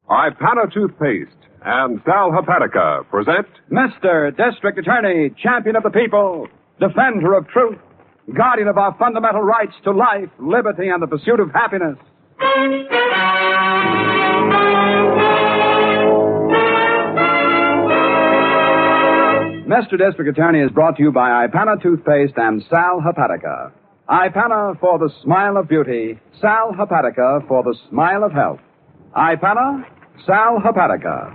Ipana Toothpaste and Sal Hepatica present Mr. District Attorney, champion of the people, defender of truth, guardian of our fundamental rights to life, liberty, and the pursuit of happiness. Mr. District Attorney is brought to you by Ipana Toothpaste and Sal Hepatica. Ipana for the smile of beauty, Sal Hepatica for the smile of health. Ipana, Sal Hepatica.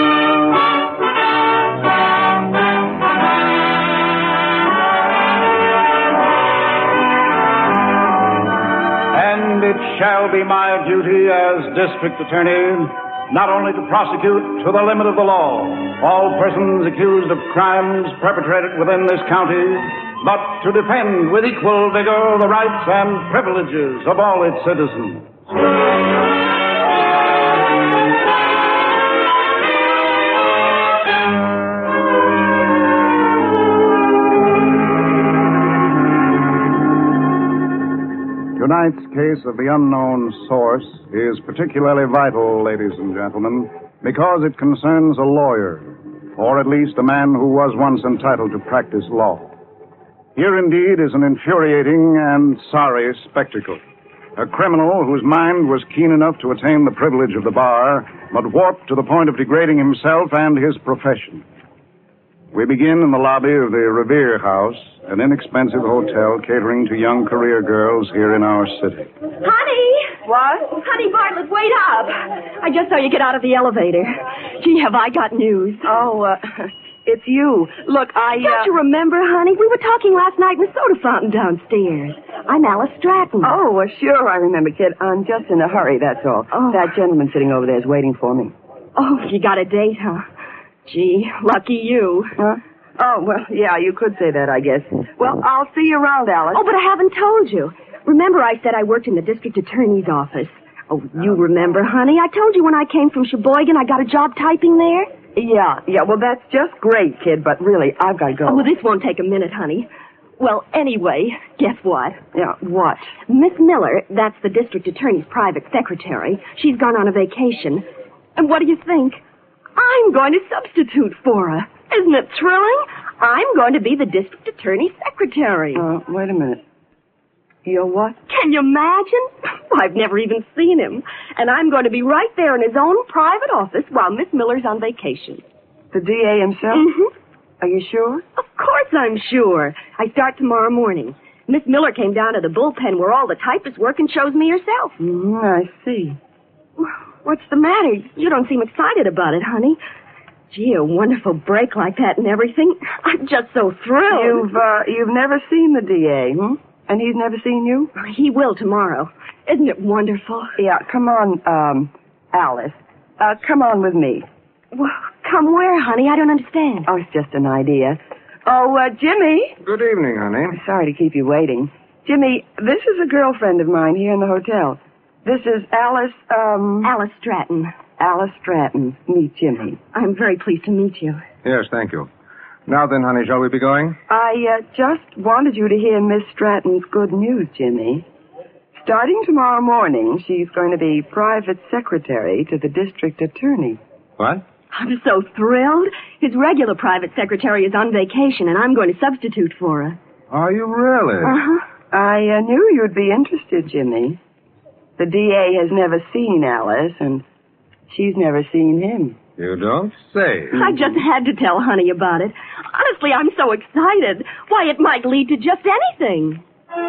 And it shall be my duty as District Attorney not only to prosecute to the limit of the law all persons accused of crimes perpetrated within this county, but to defend with equal vigor the rights and privileges of all its citizens. Tonight's case of the unknown source is particularly vital, ladies and gentlemen, because it concerns a lawyer, or at least a man who was once entitled to practice law. Here indeed is an infuriating and sorry spectacle. A criminal whose mind was keen enough to attain the privilege of the bar, but warped to the point of degrading himself and his profession. We begin in the lobby of the Revere House, an inexpensive hotel catering to young career girls here in our city. Honey! What? Honey Bartlett, wait up. I just saw you get out of the elevator. Gee, have I got news. Oh, it's you. Look, Don't you remember, honey? We were talking last night in the soda fountain downstairs. I'm Alice Stratton. Oh, well, sure, I remember, kid. I'm just in a hurry, that's all. Oh. That gentleman sitting over there is waiting for me. Oh, you got a date, huh? Gee, lucky you. Huh? Oh, well, yeah, you could say that, I guess. Well, I'll see you around, Alice. Oh, but I haven't told you. Remember I said I worked in the district attorney's office? Oh, you remember, honey. I told you when I came from Sheboygan I got a job typing there. Yeah, well, that's just great, kid, but really, I've got to go. Oh, well, this won't take a minute, honey. Well, anyway, guess what? Yeah, what? Miss Miller, that's the district attorney's private secretary, she's gone on a vacation. And what do you think? I'm going to substitute for her. Isn't it thrilling? I'm going to be the district attorney's secretary. Wait a minute. You're what? Can you imagine? I've never even seen him. And I'm going to be right there in his own private office while Miss Miller's on vacation. The DA himself? Mm-hmm. Are you sure? Of course I'm sure. I start tomorrow morning. Miss Miller came down to the bullpen where all the typists work and chose me herself. I see. What's the matter? You don't seem excited about it, honey. Gee, a wonderful break like that and everything. I'm just so thrilled. You've never seen the DA, hmm? And he's never seen you? He will tomorrow. Isn't it wonderful? Yeah, come on, Alice. Come on with me. Well, come where, honey? I don't understand. Oh, it's just an idea. Oh, Jimmy. Good evening, honey. Sorry to keep you waiting. Jimmy, this is a girlfriend of mine here in the hotel. This is Alice, Alice Stratton. Alice Stratton. Meet Jimmy. I'm very pleased to meet you. Yes, thank you. Now then, honey, shall we be going? I just wanted you to hear Miss Stratton's good news, Jimmy. Starting tomorrow morning, she's going to be private secretary to the district attorney. What? I'm so thrilled. His regular private secretary is on vacation, and I'm going to substitute for her. Are you really? Uh-huh. I knew you'd be interested, Jimmy. The DA has never seen Alice, and she's never seen him. You don't say. I just had to tell honey about it. Honestly, I'm so excited. Why, it might lead to just anything.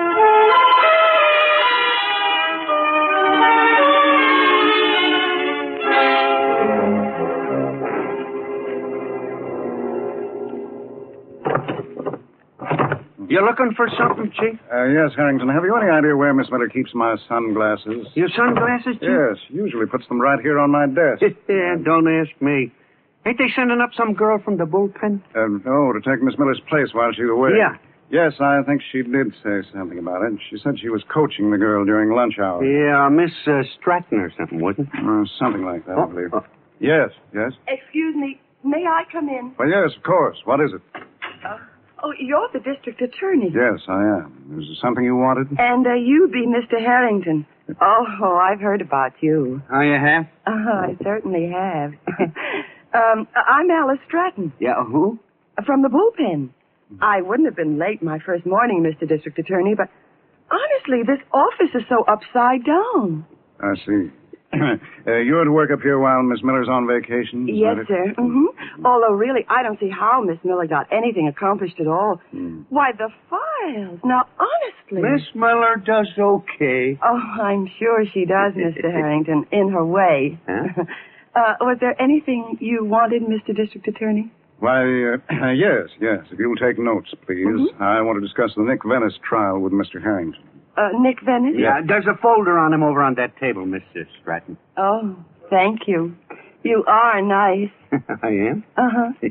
You looking for something, Chief? Yes, Harrington. Have you any idea where Miss Miller keeps my sunglasses? Your sunglasses, Chief? Yes, usually puts them right here on my desk. Yeah, don't ask me. Ain't they sending up some girl from the bullpen? No, to take Miss Miller's place while she's away. Yeah. Yes, I think she did say something about it. She said she was coaching the girl during lunch hour. Yeah, Miss Stratton or something, wasn't it? Something like that, I believe. Yes. Excuse me. May I come in? Well, yes, of course. What is it? Oh, you're the district attorney. Yes, I am. Is there something you wanted? And you be Mr. Harrington. Oh, I've heard about you. Oh, you have? I certainly have. I'm Alice Stratton. Yeah, who? From the bullpen. I wouldn't have been late my first morning, Mr. District Attorney, but honestly, this office is so upside down. I see. You're at work up here while Miss Miller's on vacation? is Yes, that it? sir. Mm-hmm. Although, really, I don't see how Miss Miller got anything accomplished at all. Why, the files. Now, honestly. Miss Miller does okay. Oh, I'm sure she does, Mr. Harrington, in her way. Huh? Was there anything you wanted, Mr. District Attorney? Why, yes. If you'll take notes, please. I want to discuss the Nick Venice trial with Mr. Harrington. Nick Venice? Yeah, there's a folder on him over on that table, Mr. Stratton. Oh, thank you. You are nice. I am? Uh-huh.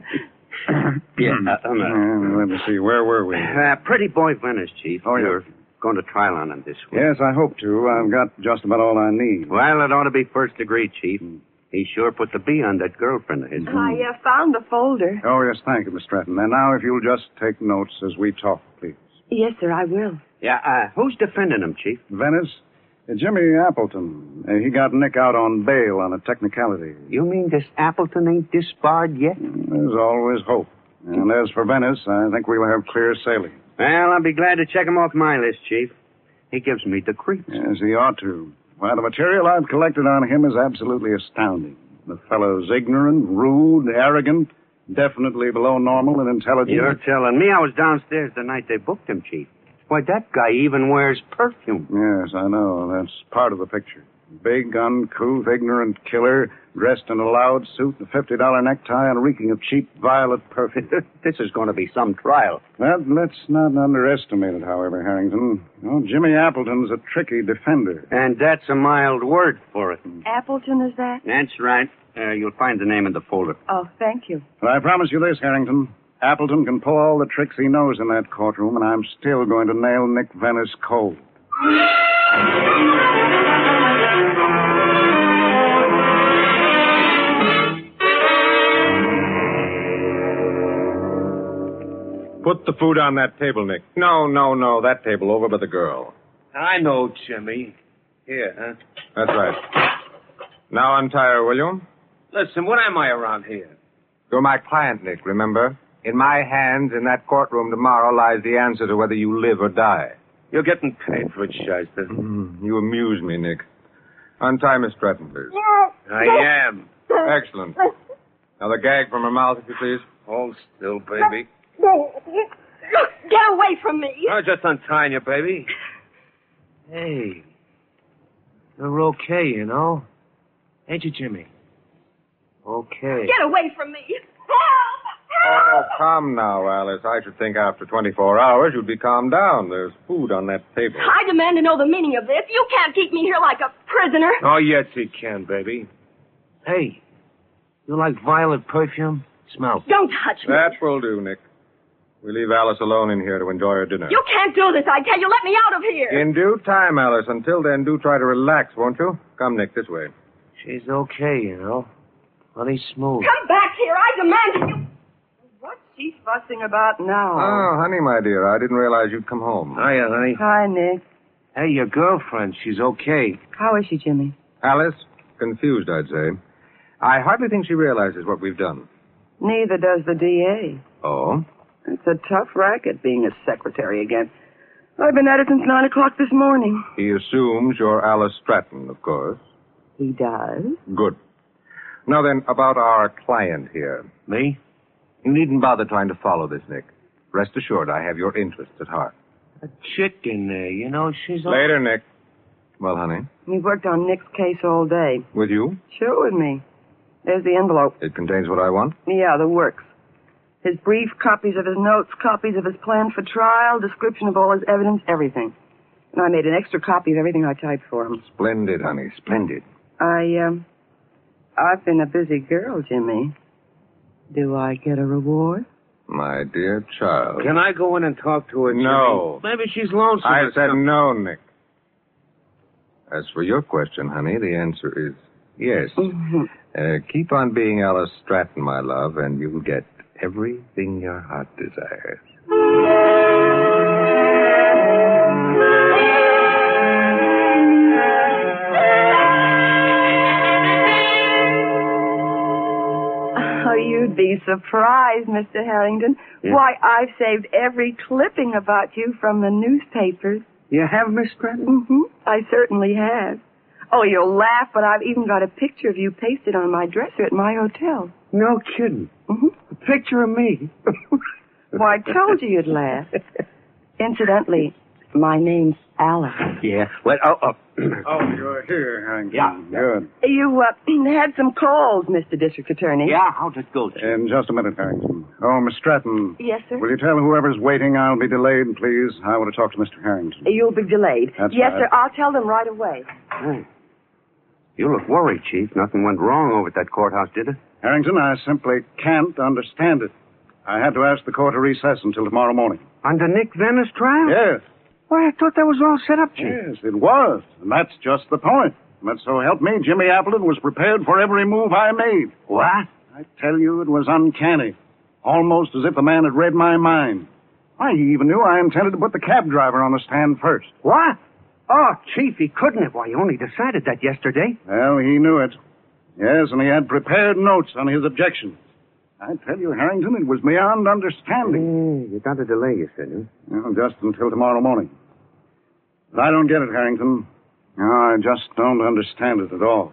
Let me see. Where were we? Pretty boy Venice, Chief. Oh, yeah. You're going to trial on him this week. Yes, I hope to. I've got just about all I need. Well, it ought to be first degree, Chief. He sure put the B on that girlfriend of his. I found the folder. Oh, yes, thank you, Miss Stratton. And now, if you'll just take notes as we talk, please. Yes, sir, I will. Yeah, who's defending him, Chief? Venice? Jimmy Appleton. He got Nick out on bail on a technicality. You mean this Appleton ain't disbarred yet? There's always hope. And as for Venice, I think we'll have clear sailing. Well, I'll be glad to check him off my list, Chief. He gives me the creeps. Yes, he ought to. Why, the material I've collected on him is absolutely astounding. The fellow's ignorant, rude, arrogant, definitely below normal in intelligence. You're telling me I was downstairs the night they booked him, Chief. Why, that guy even wears perfume. Yes, I know. That's part of the picture. Big, uncouth, ignorant killer, dressed in a loud suit, a $50 necktie, and reeking of cheap violet perfume. This is going to be some trial. Well, let's not underestimate it, however, Harrington. Oh, Jimmy Appleton's a tricky defender. And that's a mild word for it. Appleton, is that? That's right. You'll find the name in the folder. Oh, thank you. But I promise you this, Harrington. Appleton can pull all the tricks he knows in that courtroom, and I'm still going to nail Nick Venice cold. Put the food on that table, Nick. No. That table over by the girl. I know, Jimmy. Here, huh? That's right. Now untie her, will you? Listen, what am I around here? You're my client, Nick, remember? In my hands, in that courtroom tomorrow, lies the answer to whether you live or die. You're getting paid for it, Shyster. You amuse me, Nick. Untie Miss Stratton, please. I am. Excellent. Now the gag from her mouth, if you please. Hold still, baby. Get away from me. I'm just untying you, baby. Hey. You're okay, you know. Ain't you, Jimmy? Okay. Get away from me. Oh, calm now, Alice. I should think after 24 hours you'd be calmed down. There's food on that table. I demand to know the meaning of this. You can't keep me here like a prisoner. Oh, yes, he can, baby. Hey, you like violet perfume? Smell. Don't touch me. That will do, Nick. We leave Alice alone in here to enjoy her dinner. You can't do this, I tell you. Let me out of here. In due time, Alice. Until then, do try to relax, won't you? Come, Nick, this way. She's okay, you know. Plenty smooth. Come back here. I demand you. What's she fussing about now? Oh, honey, my dear, I didn't realize you'd come home. Hiya, honey. Hi, Nick. Hey, your girlfriend, she's okay. How is she, Jimmy? Alice? Confused, I'd say. I hardly think she realizes what we've done. Neither does the DA. Oh? It's a tough racket being a secretary again. I've been at it since 9 o'clock this morning. He assumes you're Alice Stratton, of course. He does? Good. Now then, about our client here. Me? You needn't bother trying to follow this, Nick. Rest assured, I have your interests at heart. A chick in there, you know, she's... Later, Nick. Well, honey? We've worked on Nick's case all day. With you? Sure, with me. There's the envelope. It contains what I want? Yeah, the works. His brief, copies of his notes, copies of his plan for trial, description of all his evidence, everything. And I made an extra copy of everything I typed for him. Splendid, honey, splendid. I've been a busy girl, Jimmy. Do I get a reward? My dear child. Can I go in and talk to her, Jimmy? No. Maybe she's lonesome. I or said something. no, Nick. As for your question, honey, the answer is yes. Keep on being Alice Stratton, my love, and you'll get everything your heart desires. You'd be surprised, Mr. Harrington. Yeah. Why, I've saved every clipping about you from the newspapers. You have, Miss Stratton? Mm-hmm. I certainly have. Oh, you'll laugh, but I've even got a picture of you pasted on my dresser at my hotel. No kidding. Mm-hmm. A picture of me. Why, I told you you'd laugh. Incidentally, my name's Alice. Yeah. Well, Oh, you're here, Harrington. Yeah. Good. You had some calls, Mr. District Attorney. yeah, how'd it go, Chief? In just a minute, Harrington. Oh, Miss Stratton. Yes, sir? Will you tell whoever's waiting I'll be delayed, please? I want to talk to Mr. Harrington. You'll be delayed. That's yes, right. sir. I'll tell them right away. Hey. You look worried, Chief. Nothing went wrong over at that courthouse, did it? Harrington, I simply can't understand it. I had to ask the court to recess until tomorrow morning. Under Nick Venner's trial? Yes. Why, I thought that was all set up, Chief. Yes, it was. And that's just the point. But so help me, Jimmy Appleton was prepared for every move I made. What? I tell you, it was uncanny. Almost as if the man had read my mind. Why, he even knew I intended to put the cab driver on the stand first. What? Oh, Chief, he couldn't have. Why, he only decided that yesterday. Well, he knew it. Yes, and he had prepared notes on his objections. I tell you, Harrington, it was beyond understanding. You got a delay, you said, huh? Well, just until tomorrow morning. But I don't get it, Harrington. No, I just don't understand it at all.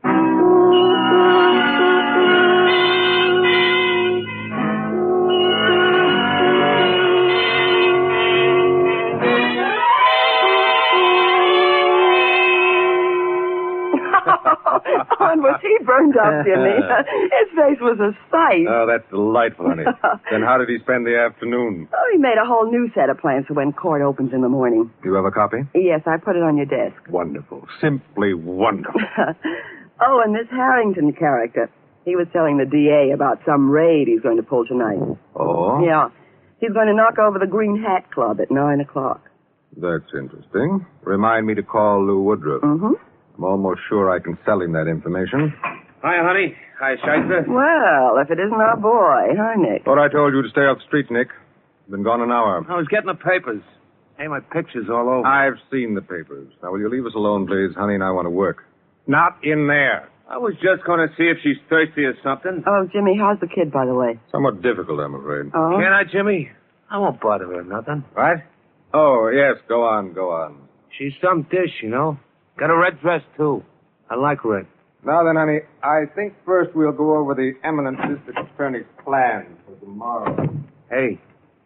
And was he burned up, Jimmy? His face was a sight. Oh, that's delightful, honey. Then how did he spend the afternoon? Oh, he made a whole new set of plans for when court opens in the morning. Do you have a copy? Yes, I put it on your desk. Wonderful. Simply wonderful. Oh, and this Harrington character. He was telling the DA about some raid he's going to pull tonight. Oh? Yeah. He's going to knock over the Green Hat Club at 9 o'clock. That's interesting. Remind me to call Lou Woodruff. Mm-hmm. I'm almost sure I can sell him that information. Hi, honey. Hi, Scheitzer. Well, if it isn't our boy, huh, Nick? Thought I told you to stay off the street, Nick. Been gone an hour. I was getting the papers. Hey, my picture's all over. I've seen the papers. Now, will you leave us alone, please? Honey and I want to work. Not in there. I was just going to see if she's thirsty or something. Oh, Jimmy, how's the kid, by the way? Somewhat difficult, I'm afraid. Oh? Can't I, Jimmy? I won't bother her nothing. What? Oh, yes, go on, go on. She's some dish, you know. Got a red dress, too. I like red. Now then, honey, I think first we'll go over the eminent district attorney's plan for tomorrow. Hey.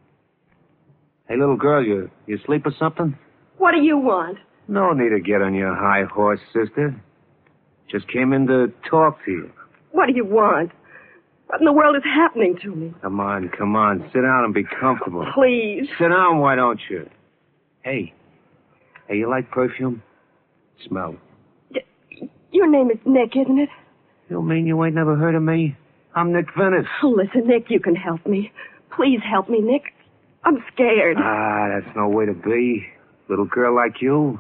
Hey, little girl, you asleep or something? What do you want? No need to get on your high horse, sister. Just came in to talk to you. What do you want? What in the world is happening to me? Come on. Sit down and be comfortable. Please. Sit down, why don't you? Hey, you like perfume? Smell. Your name is Nick, isn't it? You mean you ain't never heard of me? I'm Nick Venice. Oh, listen, Nick, you can help me. Please help me, Nick. I'm scared. Ah, that's no way to be. Little girl like you.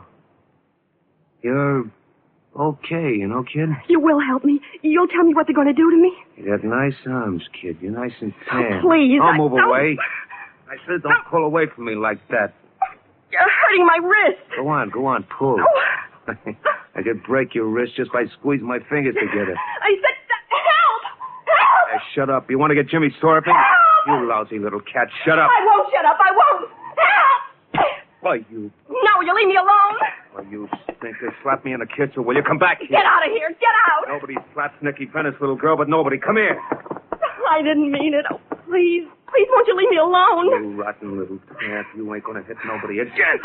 You're okay, you know, kid? You will help me. You'll tell me what they're going to do to me? You got nice arms, kid. You're nice and tan. Oh, please. I'll move don't. away. I said don't pull away from me like that. You're hurting my wrist. Go on, pull. Oh. I could break your wrist just by squeezing my fingers together. I said, help! Help! Hey, shut up. You want to get Jimmy Sorping? Help! You lousy little cat. Shut up. I won't shut up. I won't. Help! Why, you... No, you leave me alone. Why, you stinker. Slap me in the kitchen. Will you come back here? Get out of here. Get out. Nobody slaps Nicky Venice, little girl, but nobody. Come here. I didn't mean it. Oh, please. Please, won't you leave me alone? You rotten little cat. You ain't going to hit nobody again.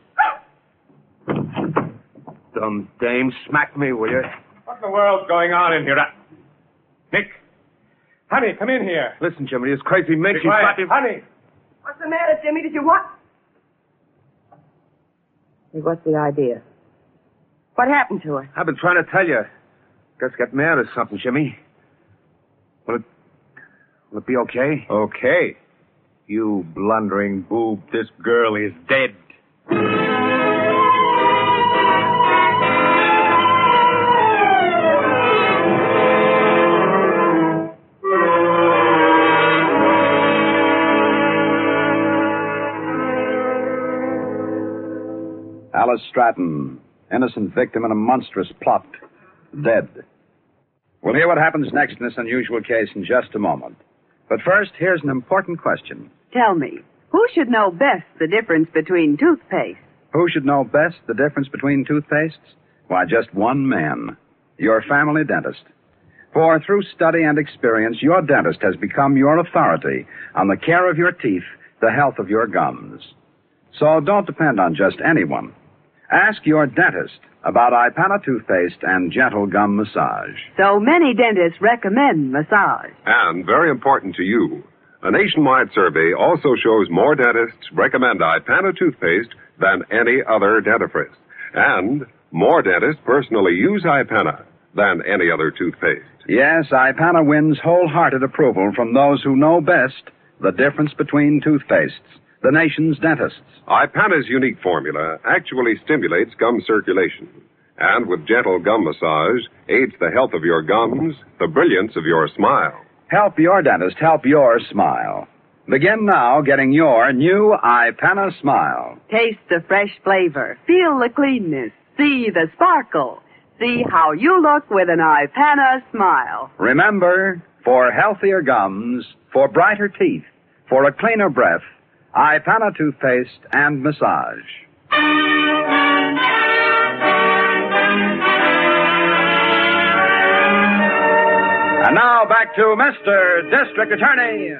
Dumb dame, smack me, will you? What in the world's going on in here? Nick! Honey, come in here. Listen, Jimmy, this crazy mink, Be she's quiet. slapping... Honey! What's the matter, Jimmy? Did you what? What's the idea? What happened to her? I've been trying to tell you. Guess got mad or something, Jimmy. Will it be okay? Okay. You blundering boob, this girl is dead. Alice Stratton, innocent victim in a monstrous plot, dead. We'll hear what happens next in this unusual case in just a moment. But first, here's an important question. Tell me, who should know best the difference between toothpaste? Who should know best the difference between toothpastes? Why, just one man. Your family dentist. For through study and experience, your dentist has become your authority on the care of your teeth, the health of your gums. So don't depend on just anyone. Ask your dentist about Ipana toothpaste and gentle gum massage. So many dentists recommend massage. And very important to you, a nationwide survey also shows more dentists recommend Ipana toothpaste than any other dentifrice. And more dentists personally use Ipana than any other toothpaste. Yes, Ipana wins wholehearted approval from those who know best the difference between toothpastes, the nation's dentists. Ipana's unique formula actually stimulates gum circulation, and with gentle gum massage, aids the health of your gums, the brilliance of your smile. Help your dentist help your smile. Begin now getting your new Ipana smile. Taste the fresh flavor. Feel the cleanness. See the sparkle. See how you look with an Ipana smile. Remember, for healthier gums, for brighter teeth, for a cleaner breath, Ipana toothpaste and massage. And now back to Mr. District Attorney.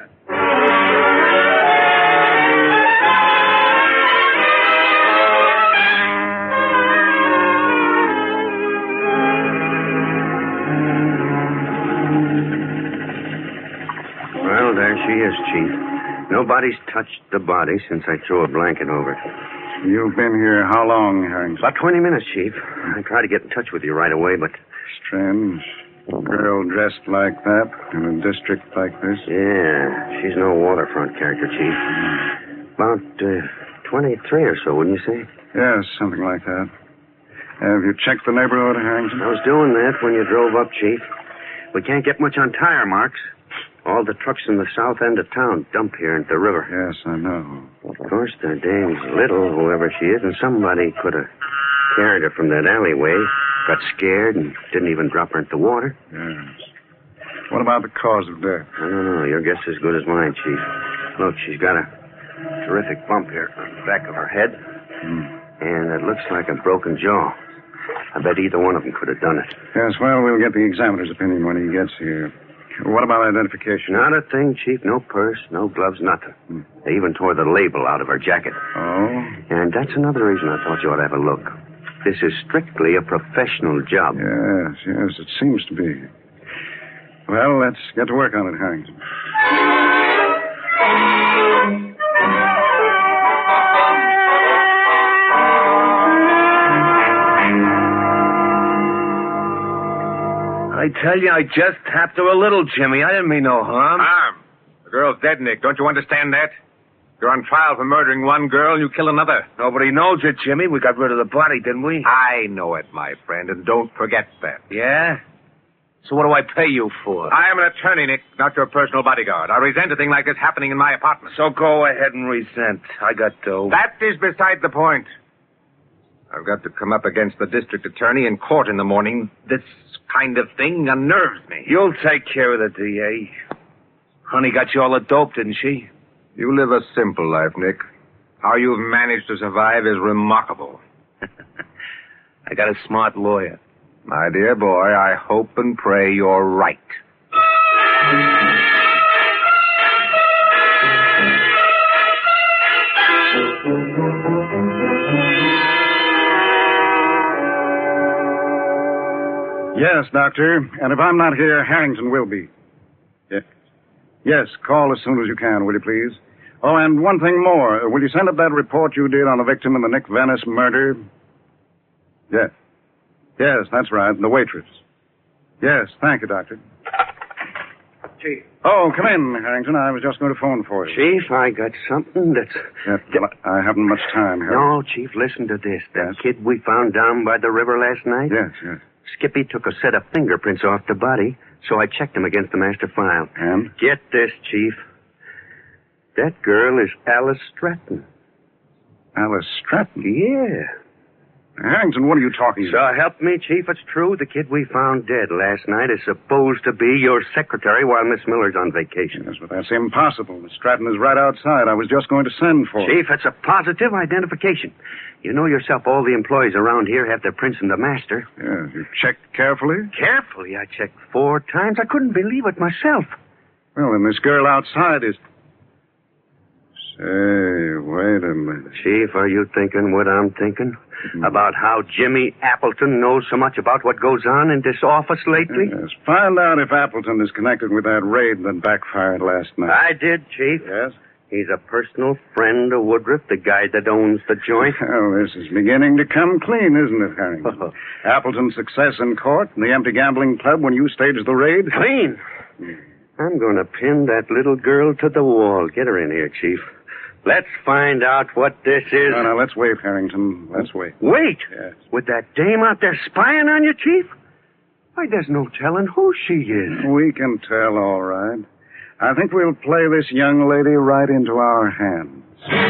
Well, there she is, Chief. Nobody's touched the body since I threw a blanket over it. You've been here how long, Harrington? About 20 minutes, Chief. I tried to get in touch with you right away, but... Strange. A girl dressed like that in a district like this? Yeah, she's no waterfront character, Chief. About 23 or so, wouldn't you say? Yes, something like that. Have you checked the neighborhood, Harrington? I was doing that when you drove up, Chief. We can't get much on tire marks. All the trucks in the south end of town dump here into the river. Yes, I know. Of course, the dame's little, whoever she is, and somebody could have carried her from that alleyway, got scared, and didn't even drop her into the water. Yes. What about the cause of death? I don't know. Your guess is as good as mine, Chief. Look, she's got a terrific bump here on the back of her head, and it looks like a broken jaw. I bet either one of them could have done it. Yes, well, we'll get the examiner's opinion when he gets here. What about identification? Not a thing, Chief. No purse, no gloves, nothing. They even tore the label out of her jacket. Oh? And that's another reason I thought you ought to have a look. This is strictly a professional job. Yes, it seems to be. Well, let's get to work on it, Harrington. I tell you, I just tapped her a little, Jimmy. I didn't mean no harm. Harm? The girl's dead, Nick. Don't you understand that? You're on trial for murdering one girl and you kill another. Nobody knows it, Jimmy. We got rid of the body, didn't we? I know it, my friend, and don't forget that. Yeah? So what do I pay you for? I am an attorney, Nick, not your personal bodyguard. I resent a thing like this happening in my apartment. So go ahead and resent. I got dough. That is beside the point. I've got to come up against the district attorney in court in the morning. This kind of thing unnerves me. You'll take care of the DA. Honey got you all the dope, didn't she? You live a simple life, Nick. How you've managed to survive is remarkable. I got a smart lawyer. My dear boy, I hope and pray you're right. Yes, Doctor. And if I'm not here, Harrington will be. Yes, call as soon as you can, will you please? Oh, and one thing more. Will you send up that report you did on the victim in the Nick Venice murder? Yes. Yes, that's right. The waitress. Yes, thank you, Doctor. Chief. Oh, come in, Harrington. I was just going to phone for you. Chief, I got something that's... Yes, well, I haven't much time, Harrington. No, Chief, listen to this. That kid we found down by the river last night? Yes. Skippy took a set of fingerprints off the body, so I checked them against the master file. And? Get this, Chief. That girl is Alice Stratton. Alice Stratton? Yeah. Harrington, what are you talking about? So help me, Chief, it's true. The kid we found dead last night is supposed to be your secretary while Miss Miller's on vacation. Yes, but that's impossible. Miss Stratton is right outside. I was just going to send for her. Chief, it's a positive identification. You know yourself all the employees around here have their prince and the master. Yes, you checked carefully? Carefully, I checked 4 times. I couldn't believe it myself. Well, then this girl outside is... Say, wait a minute. Chief, are you thinking what I'm thinking? About how Jimmy Appleton knows so much about what goes on in this office lately? Yes, find out if Appleton is connected with that raid that backfired last night. I did, Chief. Yes? He's a personal friend of Woodruff, the guy that owns the joint. Oh, this is beginning to come clean, isn't it, Harrington? Appleton's success in court and the empty gambling club when you staged the raid? Clean? I'm going to pin that little girl to the wall. Get her in here, Chief. Let's find out what this is. No, let's wait, Harrington. Let's wait. Wait? Yes. With that dame out there spying on you, Chief? Why, there's no telling who she is. We can tell, all right. I think we'll play this young lady right into our hands.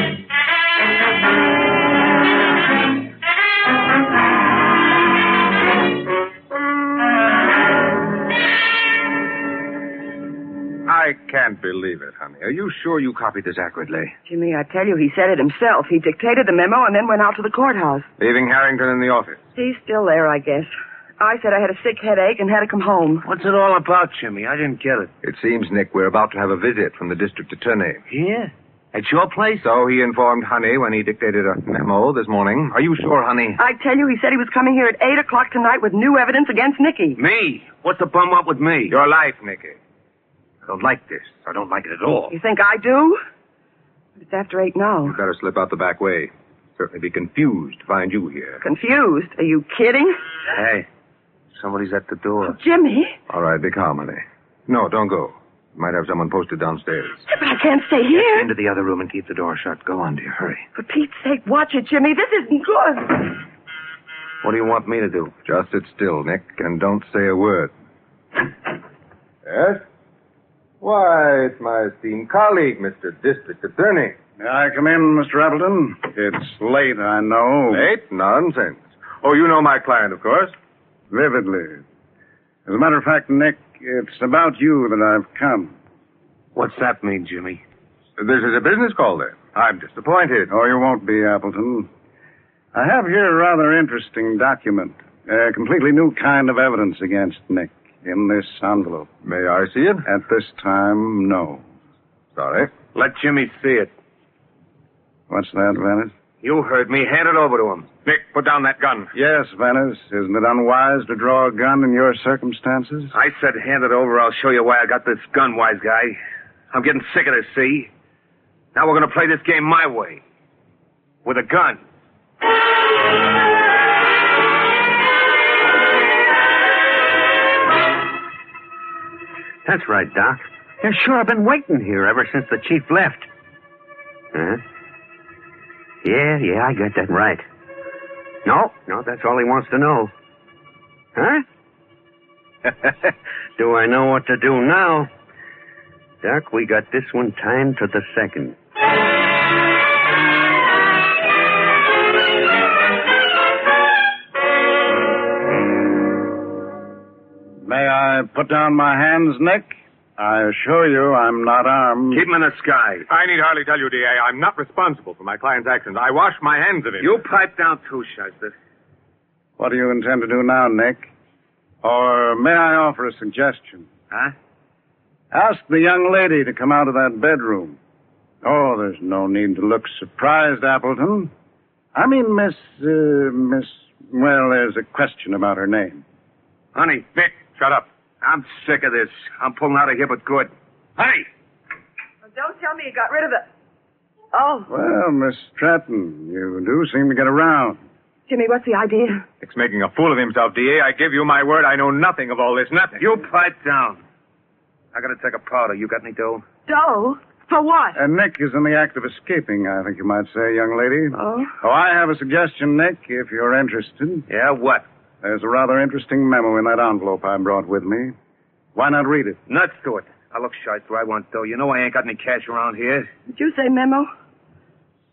I can't believe it, honey. Are you sure you copied this accurately? Jimmy, I tell you, he said it himself. He dictated the memo and then went out to the courthouse. Leaving Harrington in the office. He's still there, I guess. I said I had a sick headache and had to come home. What's it all about, Jimmy? I didn't get it. It seems, Nick, we're about to have a visit from the district attorney. Yeah? At your place? So he informed Honey when he dictated a memo this morning. Are you sure, Honey? I tell you, he said he was coming here at 8 o'clock tonight with new evidence against Nicky. Me? What's the bum up with me? Your life, Nicky. I don't like this. I don't like it at all. You think I do? But it's after 8 now. You've got to slip out the back way. Certainly be confused to find you here. Confused? Are you kidding? Hey, somebody's at the door. Jimmy? All right, be calm, Honey. No, don't go. You might have someone posted downstairs. But I can't stay here. Get into the other room and keep the door shut. Go on, dear. Hurry. For Pete's sake, watch it, Jimmy. This isn't good. What do you want me to do? Just sit still, Nick, and don't say a word. Yes? Why, it's my esteemed colleague, Mr. District Attorney. May I come in, Mr. Appleton? It's late, I know. Late? Nonsense. Oh, you know my client, of course. Vividly. As a matter of fact, Nick, it's about you that I've come. What's that mean, Jimmy? This is a business call, then. I'm disappointed. Oh, you won't be, Appleton. I have here a rather interesting document. A completely new kind of evidence against Nick in this envelope. May I see it? At this time, no. Sorry. Let Jimmy see it. What's that, Venice? You heard me. Hand it over to him. Nick, put down that gun. Yes, Venice. Isn't it unwise to draw a gun in your circumstances? I said hand it over. I'll show you why I got this gun, wise guy. I'm getting sick of this, see? Now we're going to play this game my way. With a gun. That's right, Doc. Yeah, sure, I've been waiting here ever since the chief left. Huh? Yeah, I got that right. No, that's all he wants to know. Huh? Do I know what to do now? Doc, we got this one timed to the second. May I put down my hands, Nick? I assure you I'm not armed. Keep him in the sky. I need hardly tell you, D.A., I'm not responsible for my client's actions. I wash my hands of it. You pipe down too, Shyster. What do you intend to do now, Nick? Or may I offer a suggestion? Huh? Ask the young lady to come out of that bedroom. Oh, there's no need to look surprised, Appleton. I mean, Miss, well, there's a question about her name. Honey, Nick, shut up. I'm sick of this. I'm pulling out of here, but good. Honey! Well, don't tell me you got rid of it. Oh. Well, Miss Stratton, you do seem to get around. Jimmy, what's the idea? Nick's making a fool of himself, D.A. I give you my word, I know nothing of all this, nothing. You pipe down. I gotta take a powder. You got any dough? Dough? For what? Nick is in the act of escaping, I think you might say, young lady. Oh? Oh, I have a suggestion, Nick, if you're interested. Yeah, what? There's a rather interesting memo in that envelope I brought with me. Why not read it? Nuts to it. I look, Shyster, I want dough. You know I ain't got any cash around here. Did you say memo?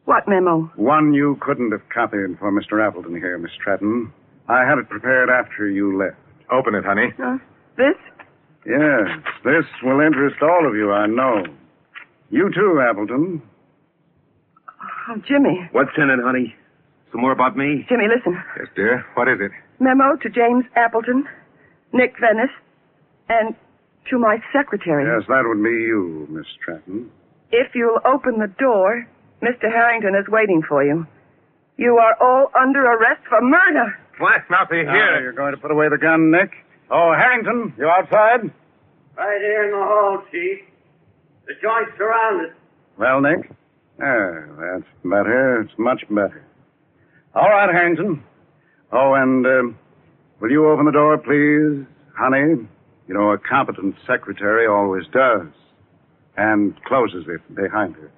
What memo? One you couldn't have copied for Mr. Appleton here, Miss Stratton. I had it prepared after you left. Open it, honey. This? Yes, this will interest all of you, I know. You too, Appleton. Oh, Jimmy. What's in it, honey? Some more about me? Jimmy, listen. Yes, dear. What is it? Memo to James Appleton, Nick Venice, and to my secretary. Yes, that would be you, Miss Stratton. If you'll open the door, Mr. Harrington is waiting for you. You are all under arrest for murder. What? Nothing here. You're going to put away the gun, Nick? Oh, Harrington, you outside? Right here in the hall, Chief. The joint's surrounded. Well, Nick? That's better. It's much better. All right, Harrington. Oh, and will you open the door, please, honey? You know, a competent secretary always does. And closes it behind her.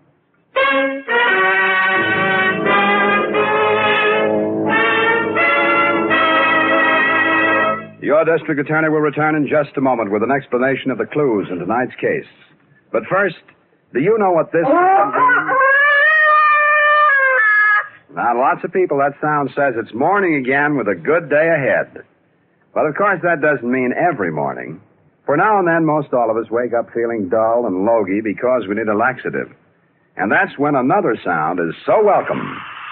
Your district attorney will return in just a moment with an explanation of the clues in tonight's case. But first, do you know what this is? Now, lots of people, that sound says it's morning again with a good day ahead. But, of course, that doesn't mean every morning. For now and then, most all of us wake up feeling dull and logy because we need a laxative. And that's when another sound is so welcome.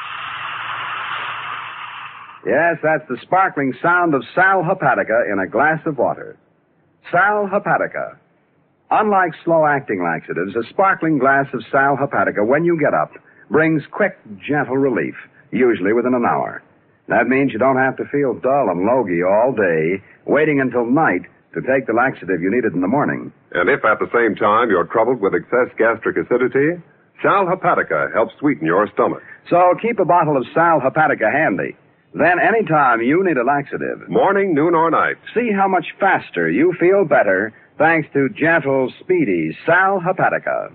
Yes, that's the sparkling sound of Sal Hepatica in a glass of water. Sal Hepatica. Unlike slow-acting laxatives, a sparkling glass of Sal Hepatica, when you get up, brings quick, gentle relief, usually within an hour. That means you don't have to feel dull and logy all day, waiting until night to take the laxative you needed in the morning. And if at the same time you're troubled with excess gastric acidity, Sal Hepatica helps sweeten your stomach. So keep a bottle of Sal Hepatica handy. Then anytime you need a laxative, morning, noon, or night, see how much faster you feel better thanks to gentle, speedy Sal Hepatica.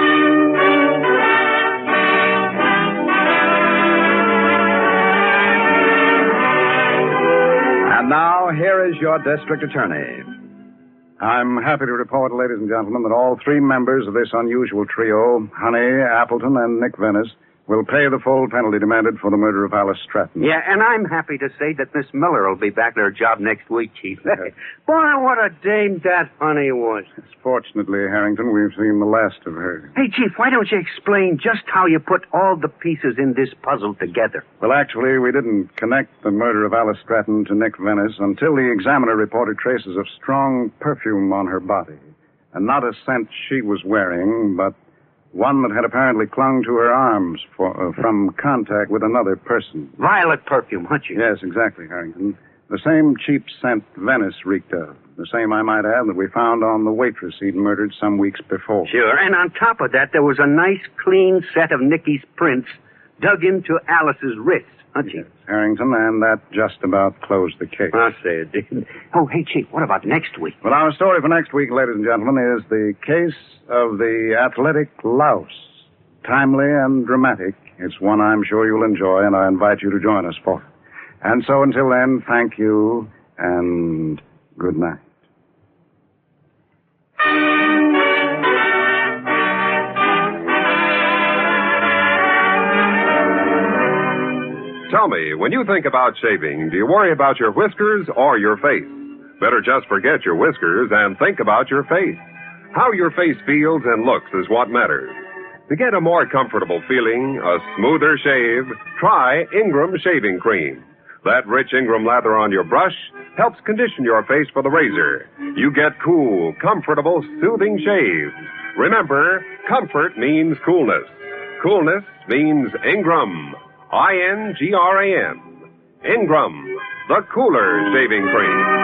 And now, here is your district attorney. I'm happy to report, ladies and gentlemen, that all three members of this unusual trio, Honey, Appleton, and Nick Venice, will pay the full penalty demanded for the murder of Alice Stratton. Yeah, and I'm happy to say that Miss Miller will be back at her job next week, Chief. Boy, what a dame that Honey was. Fortunately, Harrington, we've seen the last of her. Hey, Chief, why don't you explain just how you put all the pieces in this puzzle together? Well, actually, we didn't connect the murder of Alice Stratton to Nick Venice until the examiner reported traces of strong perfume on her body. And not a scent she was wearing, but one that had apparently clung to her arms from contact with another person. Violet perfume, huh, Chief? Yes, exactly, Harrington. The same cheap scent Venice reeked of. The same, I might add, that we found on the waitress he'd murdered some weeks before. Sure, and on top of that, there was a nice, clean set of Nicky's prints dug into Alice's wrist, huh, Chief? Yes, Harrington, and that just about closed the case. I'll say it did. Oh, hey, Chief, what about next week? Well, our story for next week, ladies and gentlemen, is the case of the athletic louse. Timely and dramatic. It's one I'm sure you'll enjoy, and I invite you to join us for it. And so until then, thank you, and good night. Tell me, when you think about shaving, do you worry about your whiskers or your face? Better just forget your whiskers and think about your face. How your face feels and looks is what matters. To get a more comfortable feeling, a smoother shave, try Ingram Shaving Cream. That rich Ingram lather on your brush helps condition your face for the razor. You get cool, comfortable, soothing shaves. Remember, comfort means coolness. Coolness means Ingram. INGRAM. Ingram, the cooler shaving cream.